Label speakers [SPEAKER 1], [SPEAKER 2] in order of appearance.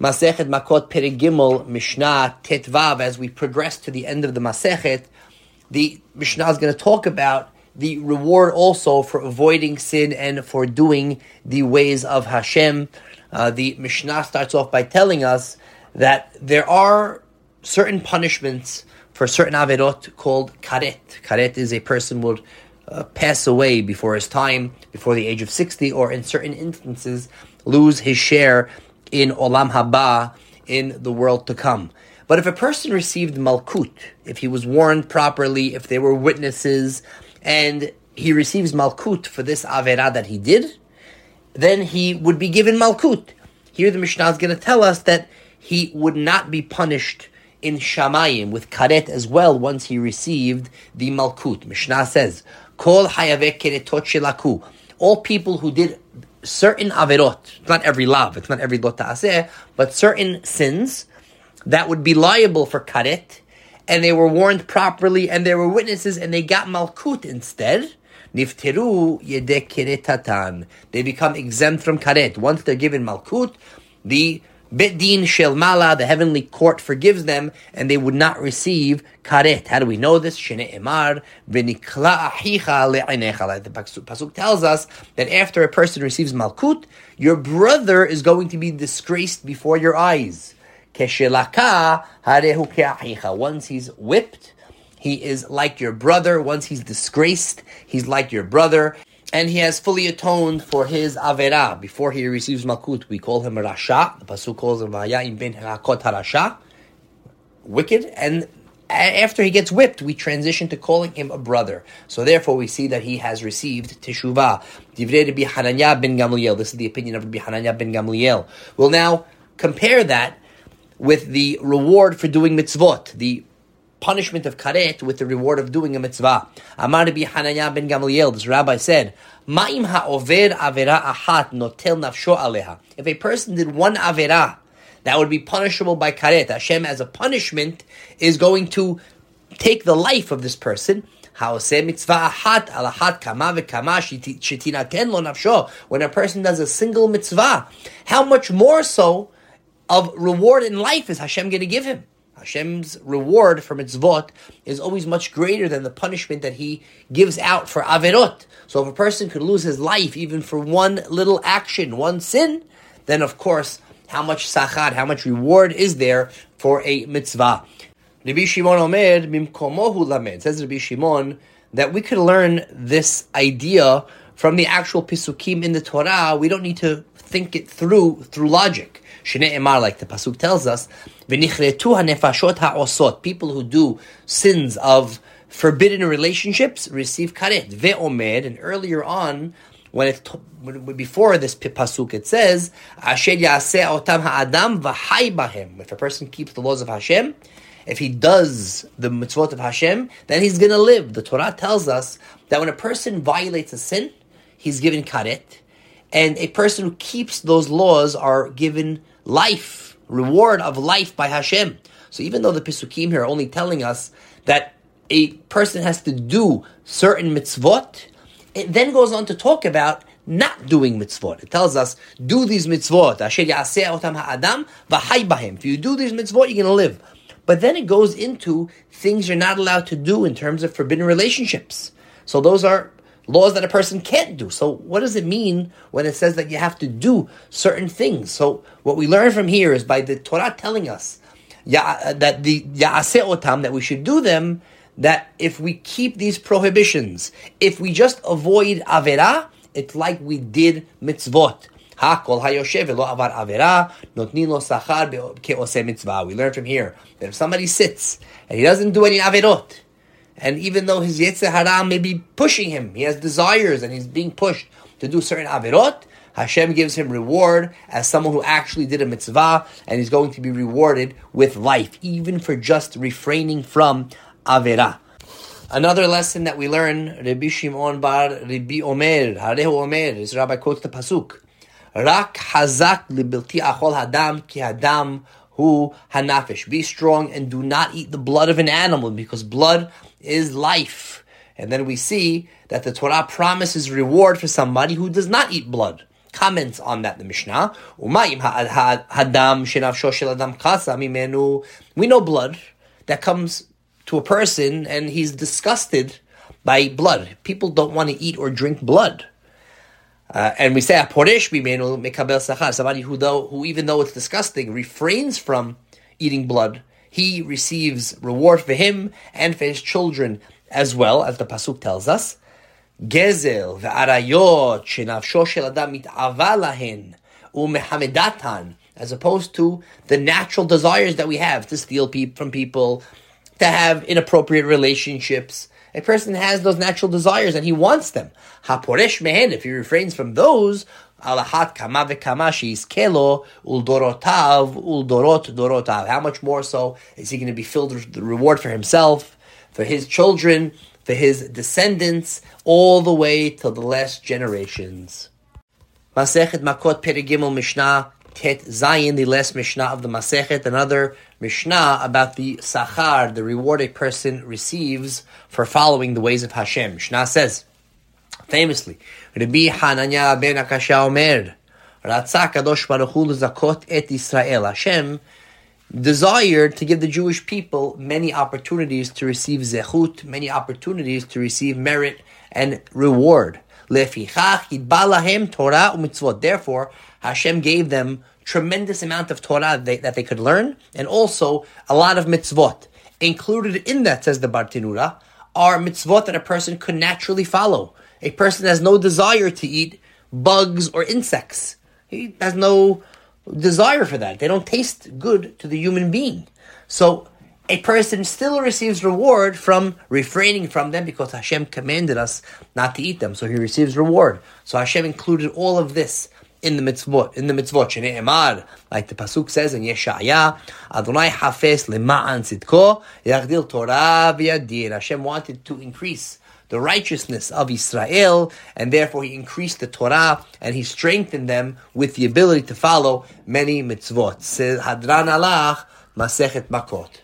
[SPEAKER 1] Masechet Makot Perek Gimel, Mishnah Tetvav. As we progress to the end of the Masechet, the Mishnah is going to talk about the reward also for avoiding sin and for doing the ways of Hashem. The Mishnah starts off by telling us that there are certain punishments for certain averot called karet. Karet is a person would pass away before his time, before the age of 60, or in certain instances lose his share in olam haba, in the world to come. But if a person received malkut, if he was warned properly, if there were witnesses, and he receives malkut for this avera that he did, then he would be given malkut. Here the Mishnah is going to tell us that he would not be punished in Shamayim with karet as well once he received the malkut. Mishnah says, Kol hayaveh keretot shelaku. All people who did certain averot, it's not every lav, it's not every lot ta'aseh, but certain sins that would be liable for karet, and they were warned properly, and there were witnesses, and they got malkut instead, nifteru yedek keretatan. They become exempt from karet. Once they're given malkut, the Bet Din Shel Mala, the heavenly court, forgives them, and they would not receive karet. How do we know this? Shene Emar, v'nikla achicha le'anecha. The pasuk tells us that after a person receives malkut, your brother is going to be disgraced before your eyes. Keshelaka harehu ke'achicha. Once he's whipped, he is like your brother. Once he's disgraced, he's like your brother. And he has fully atoned for his avera. Before he receives malkut, we call him rasha. The pasuk calls him vaya'im ben hakot harasha, wicked. And after he gets whipped, we transition to calling him a brother. So therefore, we see that he has received teshuvah. Divrei Rabbi Hananya ben Gamliel. This is the opinion of Rabbi Hananya ben Gamliel. We'll now compare that with the reward for doing mitzvot, the punishment of karet with the reward of doing a mitzvah. Amar Rabbi Hananya ben Gamliel, this rabbi said, Ma'im ha'over avera ahat notel nafsho aleha. If a person did one avera, that would be punishable by karet. Hashem, as a punishment, is going to take the life of this person. Ha'oseh mitzvah ahat alahat kama v'kama shetinaten lo nafsho. When a person does a single mitzvah, how much more so of reward in life is Hashem going to give him? Hashem's reward for mitzvot is always much greater than the punishment that he gives out for averot. So if a person could lose his life even for one little action, one sin, then of course, how much sachar, how much reward is there for a mitzvah? Rabbi Shimon omer, mimkomohu lamed. Says Rabbi Shimon that we could learn this idea from the actual pisukim in the Torah. We don't need to think it through logic. Shnei Emar, like the pasuk tells us, v'nichretu hanefashot ha'osot. People who do sins of forbidden relationships receive karet. Ve'omed, and earlier on, before this pasuk, it says, Asher yaseh otam ha'adam v'hai bahem. If a person keeps the laws of Hashem, if he does the mitzvot of Hashem, then he's going to live. The Torah tells us that when a person violates a sin, he's given karet, and a person who keeps those laws are given life, reward of life by Hashem. So even though the Pisukim here are only telling us that a person has to do certain mitzvot, it then goes on to talk about not doing mitzvot. It tells us, do these mitzvot. Asher yaseh otam ha'adam v'hai bahem. If you do these mitzvot, you're going to live. But then it goes into things you're not allowed to do in terms of forbidden relationships. So those are laws that a person can't do. So what does it mean when it says that you have to do certain things? So what we learn from here is by the Torah telling us that the ya'aseh otam, that we should do them, that if we keep these prohibitions, if we just avoid avera, it's like we did mitzvot. Kol hayoshev v'lo avar avera notnin lo sachar ke'oseh mitzvah. We learn from here that if somebody sits and he doesn't do any averot, and even though his Yetzer Hara may be pushing him, he has desires and he's being pushed to do certain averot, Hashem gives him reward as someone who actually did a mitzvah, and he's going to be rewarded with life, even for just refraining from avera. Another lesson that we learn, Rabbi Shimon bar Rabbi Omer, Harehu Omer, this rabbi quotes the pasuk, Rak hazak libilti achol hadam ki hadam hu hanafesh. Be strong and do not eat the blood of an animal, because blood is life. And then we see that the Torah promises reward for somebody who does not eat blood. comments on that in the Mishnah. We know blood that comes to a person and he's disgusted by blood. People don't want to eat or drink blood. And we say, somebody who even though it's disgusting, refrains from eating blood, he receives reward for him and for his children as well, as the Pasuk tells us. Gezel ve'arayot shenafsho shel adam mit'ava lahen u'mehamedatan, as opposed to the natural desires that we have to steal from people, to have inappropriate relationships. A person has those natural desires and he wants them. Haporesh mehen, if he refrains from those, alahat kama vekama sheizkelo uldorotav dorotav. How much more so is he going to be filled with the reward for himself, for his children, for his descendants, all the way till the last generations. Masechet Makot Perek Gimel Mishnah Tet Zayin, the last Mishnah of the Masechet, another Mishnah about the Sachar, the reward a person receives for following the ways of Hashem. Mishnah says, famously, Rabbi Hananya ben Akashya Omer, Ratzah Kadosh Baruch Hu l'zakot et Yisrael. Hashem desired to give the Jewish people many opportunities to receive zechut, many opportunities to receive merit and reward. Lefichach yitba lahem Torah u'mitzvot. Therefore, Hashem gave them tremendous amount of Torah that they could learn, and also a lot of mitzvot. Included in that, says the Bartenura, are mitzvot that a person could naturally follow. A person has no desire to eat bugs or insects. He has no desire for that. They don't taste good to the human being. So a person still receives reward from refraining from them because Hashem commanded us not to eat them. So he receives reward. So Hashem included all of this in the mitzvot. Shne'emar, like the pasuk says in Yeshaya, Adonai hafes lema'an tzidko yagdil Torah v'yadir. Hashem wanted to increase the righteousness of Israel, and therefore he increased the Torah and he strengthened them with the ability to follow many mitzvot. Says Hadran Alach, Masechet Makot.